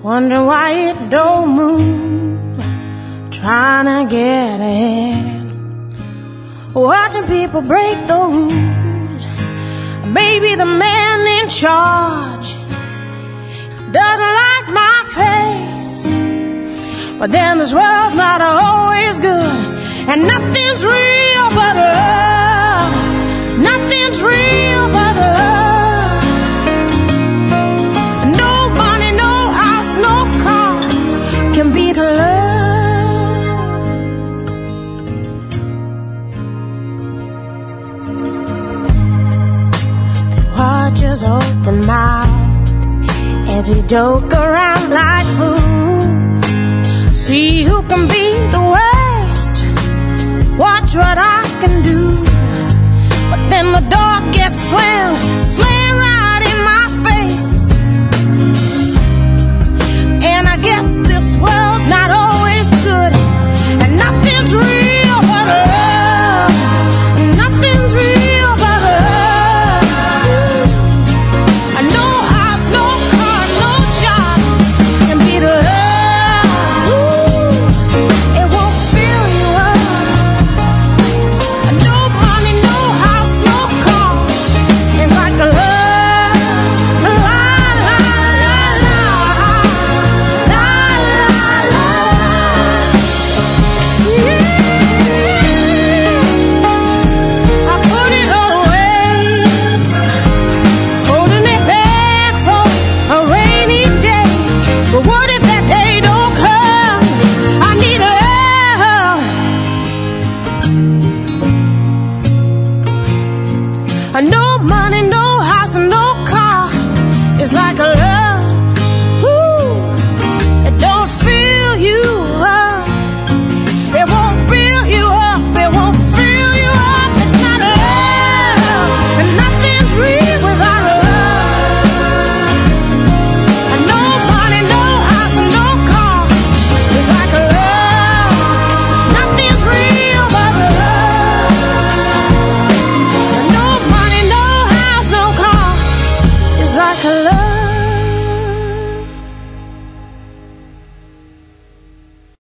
wondering why it don't move, trying to get ahead, watching people break the rules. Maybe the man in charge doesn't like my face, but then this world's not always good, and nothing's real but love. Nothing's real but love. No money, no house, no car can beat love. They watch us open mouth as we joke around like fools. See who can be the worst. Watch what I can do. But then the door gets slammed right in my face. And I guess this world's not always good, and nothing's real but love. Nothing's real but love. No house, no car, no job can beat love. It won't fill you up. No money, no house, no car. It's like a love. La la la la. La la la la. Yeah. I put it all away, holding it back for a rainy day. But what if that day don't come? I need love. No money, no